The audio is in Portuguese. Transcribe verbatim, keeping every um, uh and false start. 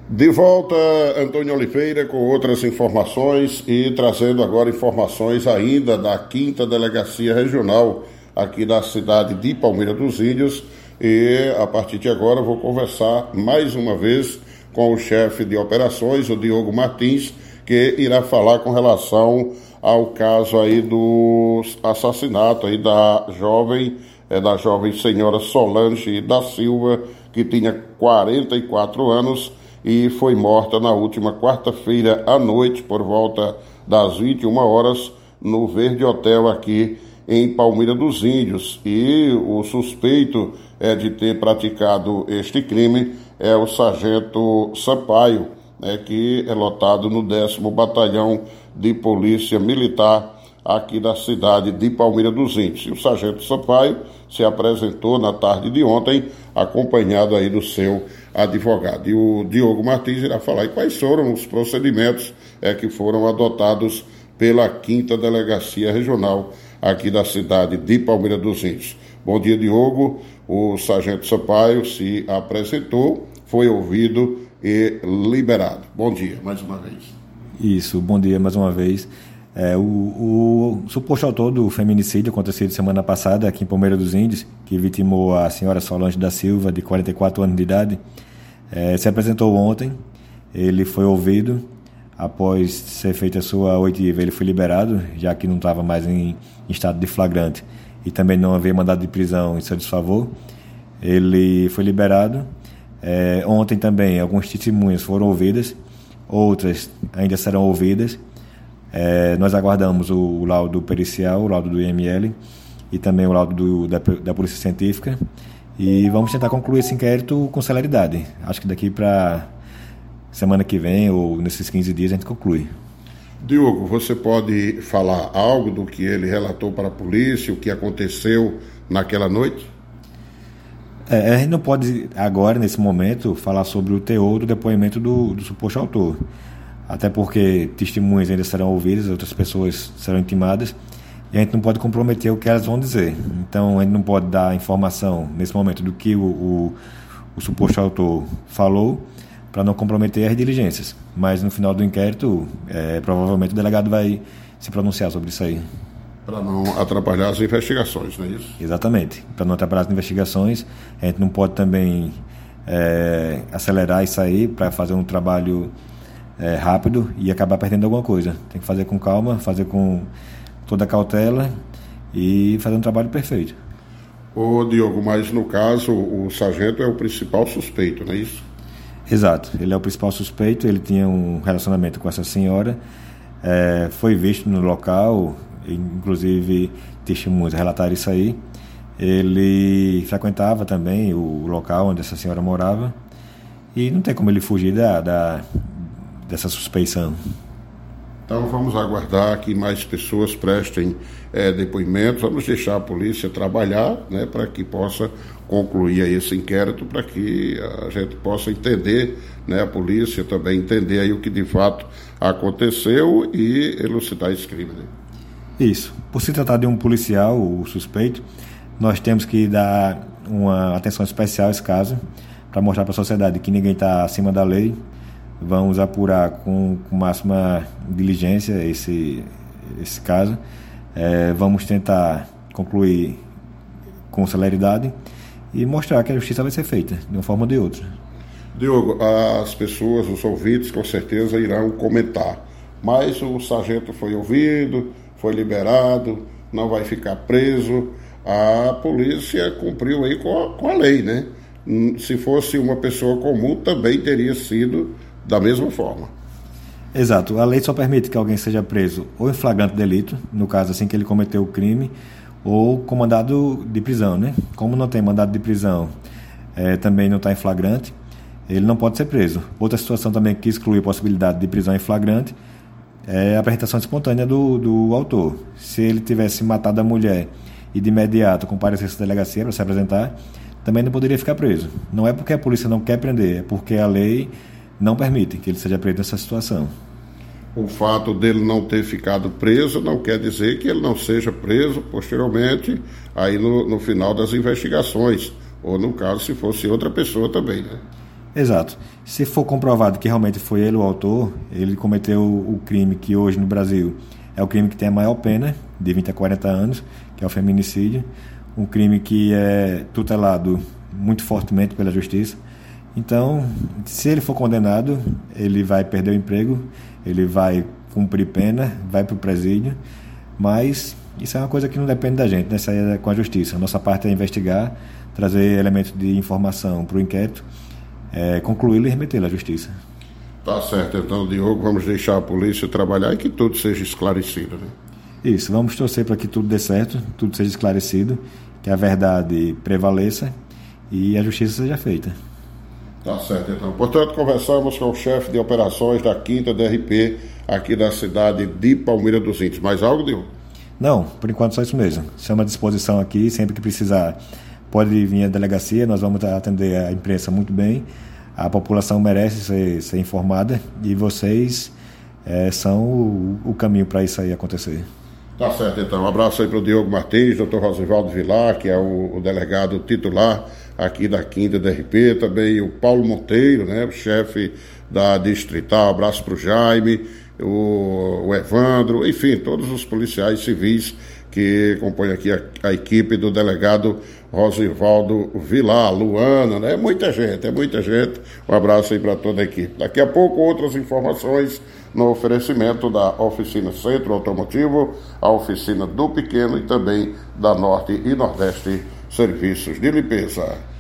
De volta, Antônio Oliveira, com outras informações e trazendo agora informações ainda da quinta Delegacia Regional aqui da cidade de Palmeira dos Índios. E a partir de agora vou conversar mais uma vez com o chefe de operações, o Diogo Martins, que irá falar com relação ao caso aí do assassinato aí da jovem, é, da jovem senhora Solange da Silva, que tinha quarenta e quatro anos e foi morta na última quarta-feira à noite, por volta das vinte e uma horas, no Verde Hotel aqui em Palmeira dos Índios. E o suspeito é de ter praticado este crime é o sargento Sampaio, né, que é lotado no décimo Batalhão de Polícia Militar aqui da cidade de Palmeira dos Índios. E o sargento Sampaio se apresentou na tarde de ontem, acompanhado aí do seu advogado. E o Diogo Martins irá falar aí quais foram os procedimentos é, que foram adotados pela quinta Delegacia Regional aqui da cidade de Palmeira dos Índios. Bom dia, Diogo. O sargento Sampaio se apresentou, foi ouvido e liberado. Bom dia, mais uma vez. Isso, bom dia mais uma vez. É, o, o suposto autor do feminicídio acontecido semana passada aqui em Palmeira dos Índios, que vitimou a senhora Solange da Silva, de quarenta e quatro anos de idade, é, se apresentou ontem. Ele foi ouvido. Após ser feita a sua oitiva, ele foi liberado, já que não estava mais em, em estado de flagrante e também não havia mandado de prisão em seu desfavor. Ele foi liberado. É, ontem também algumas testemunhas foram ouvidas, outras ainda serão ouvidas. É, nós aguardamos o, o laudo pericial, o laudo do I M L e também o laudo do, da, da Polícia Científica, e vamos tentar concluir esse inquérito com celeridade. Acho que daqui para semana que vem ou nesses quinze dias a gente conclui. Diogo, você pode falar algo do que ele relatou para a polícia, o que aconteceu naquela noite? É, a gente não pode agora, nesse momento, falar sobre o teor do depoimento do, do suposto autor. Até porque testemunhas ainda serão ouvidas, outras pessoas serão intimadas, e a gente não pode comprometer o que elas vão dizer. Então, a gente não pode dar informação, nesse momento, do que o, o, o suposto autor falou, para não comprometer as diligências. Mas, no final do inquérito, é, provavelmente o delegado vai se pronunciar sobre isso aí. Para não atrapalhar as investigações, não é isso? Exatamente. Para não atrapalhar as investigações, a gente não pode também é, acelerar isso aí para fazer um trabalho É, rápido e acabar perdendo alguma coisa. Tem que fazer com calma, fazer com toda a cautela e fazer um trabalho perfeito. Ô Diogo, mas no caso o sargento é o principal suspeito, não é isso? Exato, ele é o principal suspeito. Ele tinha um relacionamento com essa senhora, é, foi visto no local, inclusive testemunhas relataram isso aí. Ele frequentava também o local onde essa senhora morava e não tem como ele fugir da, da dessa suspeição. Então vamos aguardar que mais pessoas prestem é, depoimentos, vamos deixar a polícia trabalhar, né, para que possa concluir aí esse inquérito, para que a gente possa entender, né, a polícia também entender aí o que de fato aconteceu e elucidar esse crime. Né? Isso. Por se tratar de um policial, o suspeito, nós temos que dar uma atenção especial a esse caso, para mostrar para a sociedade que ninguém está acima da lei. Vamos apurar com, com máxima diligência esse, esse caso. É, vamos tentar concluir com celeridade e mostrar que a justiça vai ser feita, de uma forma ou de outra. Diogo, as pessoas, os ouvintes, com certeza irão comentar. Mas o sargento foi ouvido, foi liberado, não vai ficar preso. A polícia cumpriu aí com a, com a lei, né? Se fosse uma pessoa comum, também teria sido da mesma forma. Exato. A lei só permite que alguém seja preso ou em flagrante delito, no caso assim que ele cometeu o crime, ou com mandado de prisão, né? Como não tem mandado de prisão, é, também não está em flagrante, ele não pode ser preso. Outra situação também que exclui a possibilidade de prisão em flagrante é a apresentação espontânea do, do autor. Se ele tivesse matado a mulher e de imediato comparecesse à delegacia para se apresentar, também não poderia ficar preso. Não é porque a polícia não quer prender, é porque a lei não permite que ele seja preso nessa situação. O fato dele não ter ficado preso não quer dizer que ele não seja preso posteriormente, aí no, no final das investigações, ou no caso se fosse outra pessoa também, né? Exato. Se for comprovado que realmente foi ele o autor, ele cometeu o crime que hoje no Brasil é o crime que tem a maior pena, de vinte a quarenta anos, que é o feminicídio, um crime que é tutelado muito fortemente pela justiça. Então, se ele for condenado, ele vai perder o emprego, ele vai cumprir pena, vai para o presídio, mas isso é uma coisa que não depende da gente, né? Isso aí é com a justiça. A nossa parte é investigar, trazer elementos de informação para o inquérito, é, concluí-lo e remetê-lo à justiça. Tá certo, então, Diogo, vamos deixar a polícia trabalhar e que tudo seja esclarecido, né? Isso, vamos torcer para que tudo dê certo, tudo seja esclarecido, que a verdade prevaleça e a justiça seja feita. Tá certo, então. Portanto, conversamos com o chefe de operações da quinta D R P aqui da cidade de Palmeira dos Índios. Mais algo, Diogo? Não, por enquanto só isso mesmo. Estamos à disposição aqui, sempre que precisar pode vir à delegacia, nós vamos atender a imprensa muito bem. A população merece ser, ser informada e vocês é, são o, o caminho para isso aí acontecer. Tá certo, então. Um abraço aí para o Diogo Martins, doutor Rosivaldo Vilar, que é o, o delegado titular aqui da quinta D R P, também o Paulo Monteiro, né, o chefe da Distrital. Um abraço para o Jaime, o, o Evandro, enfim, todos os policiais civis que compõem aqui a, a equipe do delegado Rosivaldo Vilar, Luana, né? Muita gente, é muita gente. Um abraço aí para toda a equipe. Daqui a pouco, outras informações no oferecimento da Oficina Centro Automotivo, a Oficina do Pequeno e também da Norte e Nordeste Serviços de Limpeza.